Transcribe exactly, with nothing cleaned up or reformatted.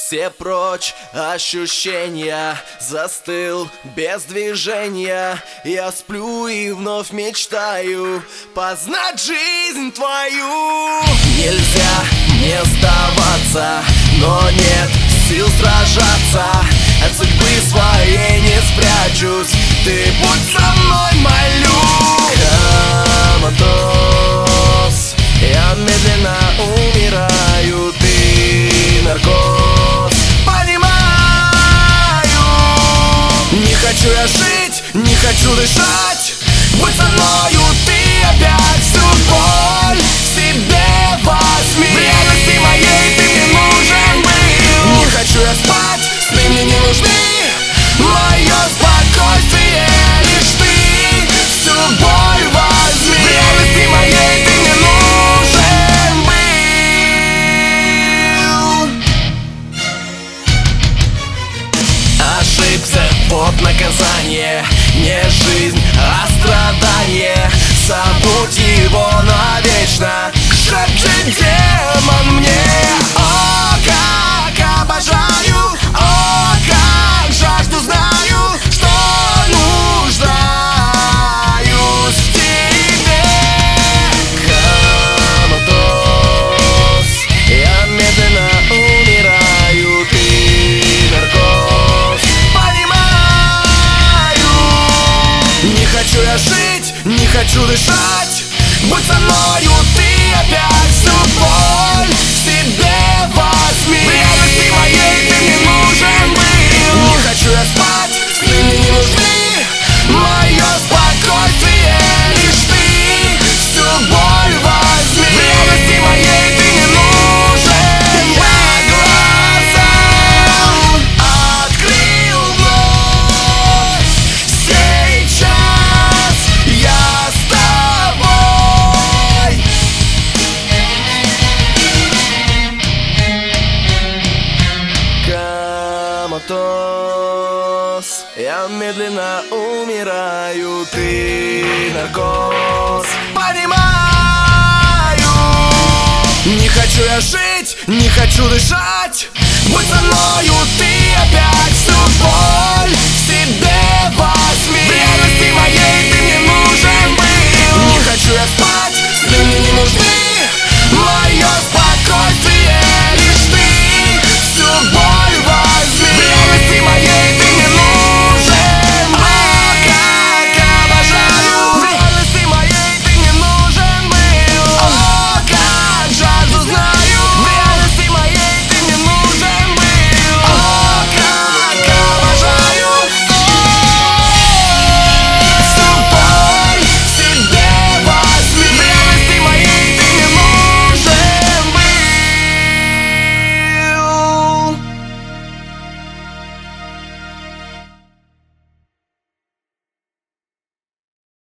Все прочь ощущения, застыл без движения. Я сплю и вновь мечтаю познать жизнь твою. Нельзя не сдаваться, но нет сил сражаться. От судьбы своей не спрячусь, ты будь со мной, молю. Коматоз, я медленно умираю, ты наркоз, понимаю. Не хочу я жить, не хочу дышать, будь со мною ты опять. Всю боль в себе возьми, в реальности моей ты мне нужен был. Не хочу я спать, сны мне не нужны, мое спокойствие лишь ты. Всю боль возьми, в реальности моей ты мне нужен был. Ошибся, вот наказание, не жизнь, а страдание. Забудь его навечно, шепчет демон мне. О, как обожаю, о, как жажду знаю, что нуждаюсь в тебе. Коматоз, я медленно умираю, ты наркоз, понимаю. Не хочу я жить, не хочу дышать, будь со мною ты опять. Всю боль в себе возьми, в реальности моей ты мне нужен был. Не хочу я спать, сны мне не нужны, мое спокойствие лишь ты. Всю боль возьми, в реальности моей ты мне нужен был. Я глаза открыл вновь, сейчас я с тобой. Коматоз, я медленно умираю, ты наркоз, понимаю. Не хочу я жить, не хочу дышать, будь со мною ты опять.